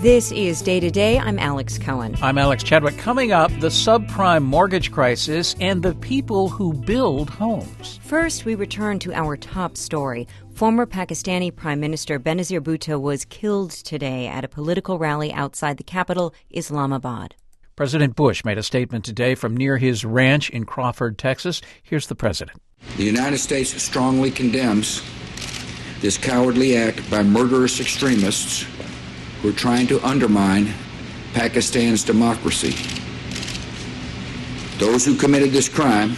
This is Day to Day. I'm Alex Cohen. I'm Alex Chadwick. Coming up, the subprime mortgage crisis and the people who build homes. First, we return to our top story. Former Pakistani Prime Minister Benazir Bhutto was killed today at a political rally outside the capital, Islamabad. President Bush made a statement today from near his ranch in Crawford, Texas. Here's the president. The United States strongly condemns this cowardly act by murderous extremists who are trying to undermine Pakistan's democracy. Those who committed this crime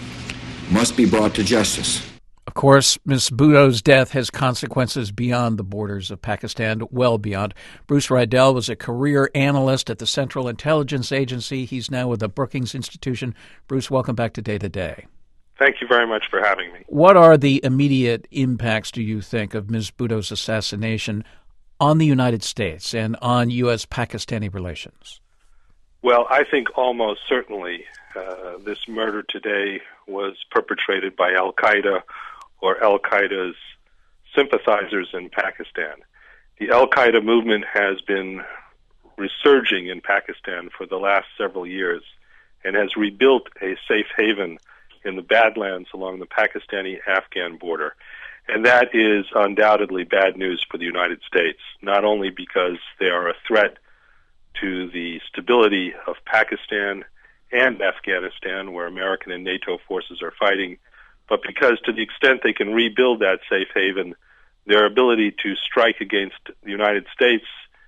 must be brought to justice. Of course, Ms. Bhutto's death has consequences beyond the borders of Pakistan, well beyond. Bruce Riedel was a career analyst at the Central Intelligence Agency. He's now with the Brookings Institution. Bruce, welcome back to Day to Day. Thank you very much for having me. What are the immediate impacts, do you think, of Ms. Bhutto's assassination on the United States and on U.S.-Pakistani relations? Well, I think almost certainly this murder today was perpetrated by al-Qaeda or al-Qaeda's sympathizers in Pakistan. The al-Qaeda movement has been resurging in Pakistan for the last several years and has rebuilt a safe haven in the Badlands along the Pakistani-Afghan border. And that is undoubtedly bad news for the United States, not only because they are a threat to the stability of Pakistan and Afghanistan, where American and NATO forces are fighting, but because to the extent they can rebuild that safe haven, their ability to strike against the United States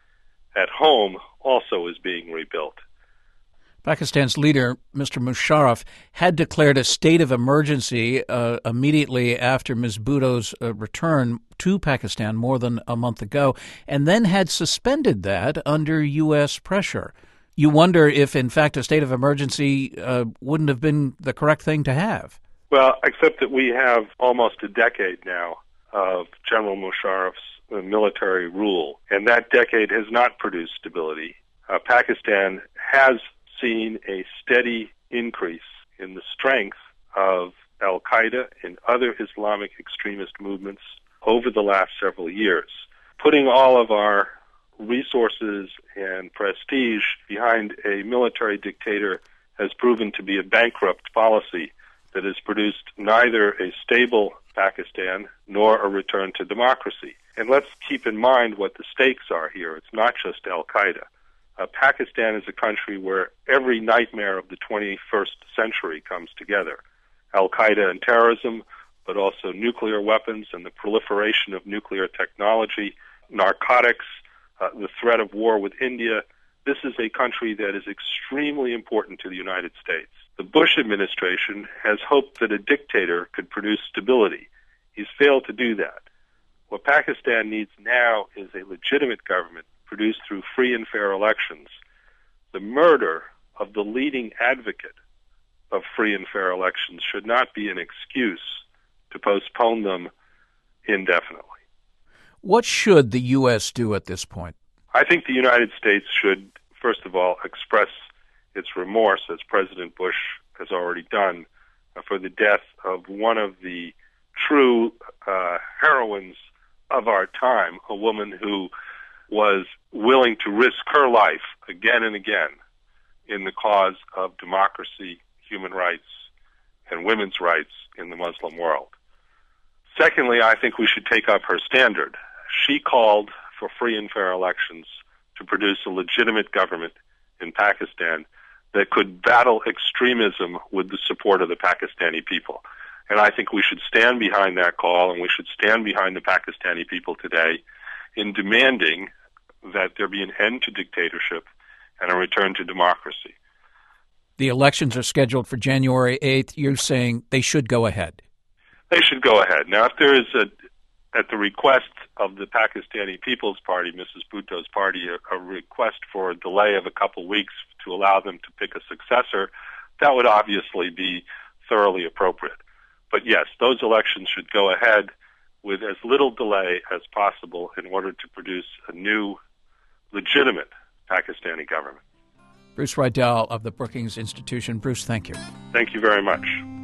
at home also is being rebuilt. Pakistan's leader, Mr. Musharraf, had declared a state of emergency immediately after Ms. Bhutto's return to Pakistan more than a month ago, and then had suspended that under U.S. pressure. You wonder if, in fact, a state of emergency wouldn't have been the correct thing to have. Well, except that we have almost a decade now of General Musharraf's military rule, and that decade has not produced stability. Pakistan has seen a steady increase in the strength of al-Qaeda and other Islamic extremist movements over the last several years. Putting all of our resources and prestige behind a military dictator has proven to be a bankrupt policy that has produced neither a stable Pakistan nor a return to democracy. And let's keep in mind what the stakes are here. It's not just al-Qaeda. Pakistan is a country where every nightmare of the 21st century comes together. Al-Qaeda and terrorism, but also nuclear weapons and the proliferation of nuclear technology, narcotics, the threat of war with India. This is a country that is extremely important to the United States. The Bush administration has hoped that a dictator could produce stability. He's failed to do that. What Pakistan needs now is a legitimate government produced through free and fair elections. The murder of the leading advocate of free and fair elections should not be an excuse to postpone them indefinitely. What should the U.S. do at this point? I think the United States should, first of all, express its remorse, as President Bush has already done, for the death of one of the true heroines of our time, a woman who was willing to risk her life again and again in the cause of democracy, human rights, and women's rights in the Muslim world. Secondly, I think we should take up her standard. She called for free and fair elections to produce a legitimate government in Pakistan that could battle extremism with the support of the Pakistani people. And I think we should stand behind that call, and we should stand behind the Pakistani people today in demanding that there be an end to dictatorship and a return to democracy. The elections are scheduled for January 8th. You're saying they should go ahead. They should go ahead. Now, if there is, at the request of the Pakistani People's Party, Mrs. Bhutto's party, a request for a delay of a couple weeks to allow them to pick a successor, that would obviously be thoroughly appropriate. But yes, those elections should go ahead with as little delay as possible in order to produce a new, legitimate Pakistani government. Bruce Riedel of the Brookings Institution. Bruce, thank you. Thank you very much.